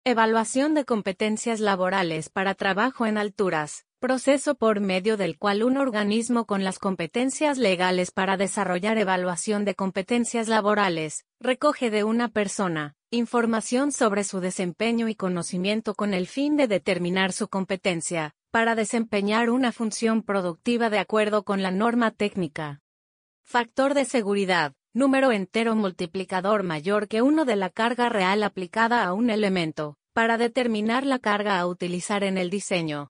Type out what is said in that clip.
Evaluación de competencias laborales para trabajo en alturas, proceso por medio del cual un organismo con las competencias legales para desarrollar evaluación de competencias laborales, recoge de una persona información sobre su desempeño y conocimiento con el fin de determinar su competencia para desempeñar una función productiva de acuerdo con la norma técnica. Factor de seguridad, número entero multiplicador mayor que 1 de la carga real aplicada a un elemento, para determinar la carga a utilizar en el diseño,